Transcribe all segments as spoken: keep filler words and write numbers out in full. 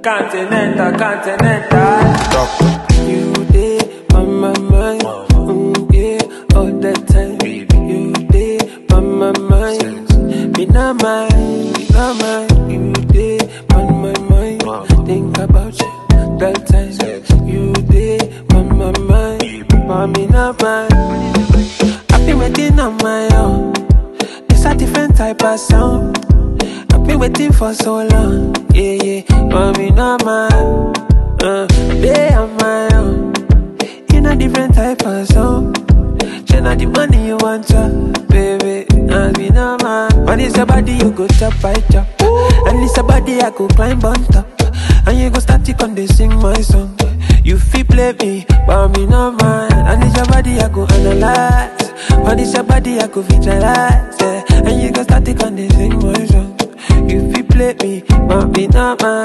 Continental, continental. Stop. You did on my mind, mm, yeah, all the time. You did on my mind, me not mind, me not mind. You did on my mind, think about you that time. You did on my mind, but me not mind. I've been waiting on my own. It's a different type of sound. I've been waiting for so long, yeah, yeah, but me not mind. Uh, they on my own. In a different type of song. Share not the money you want to, baby. And me no man. When it's a body you go chop by chop. And it's a body I go climb on top. And you go start to come they sing my song. You feel play me, but me no man. And it's your body I go analyze. When it's your body I go visualize, yeah. And you go start to come they sing my song. You feel play me, but me no man.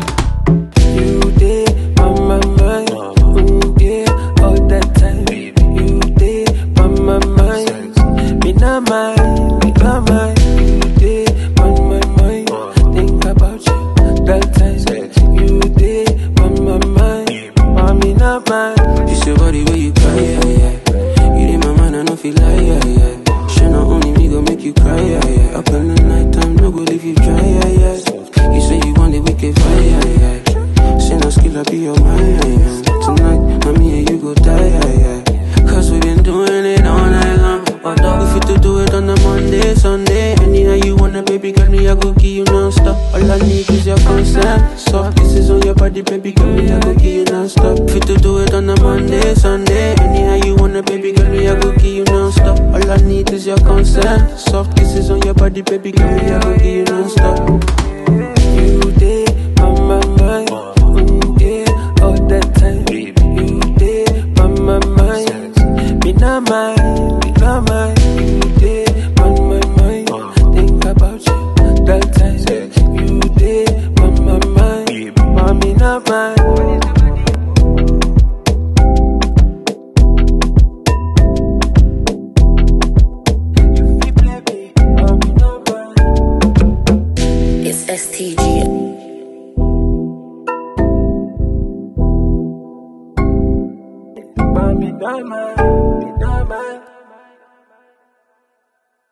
You did on my mind, mm, yeah, all the time. You did on my mind, me not mind, me not mind. You did on my mind, think about you that time. You did on my mind, but me not mind. It's your body where you cry, yeah, yeah. You did my mind, I don't feel like, yeah, yeah. Sure, not only me go make you cry, yeah, yeah. Up in the night time, no go leave you dry, yeah, yeah. You say you want the wicked fire, yeah, yeah. No skill, I be your mind. Tonight, mommy and you go die, yeah, yeah. Cause we been doing it all night long. Although we fit to do it on a Monday, Sunday. Anyhow you wanna, baby girl, me I go give you non-stop. All I need is your consent. Soft kisses on your body, baby girl, me I go give you non-stop. Fit to do it on a Monday, Sunday. Anyhow you wanna, baby girl, me I go give you non-stop. All I need is your consent. Soft kisses on your body, baby girl, me I go give you non-stop. You did on my mind, all the time. You did on my mind, me not mind, me not mind. You did on my mind, think about you that time. You did on my mind, but me not mind. It's S T G. But me not mind.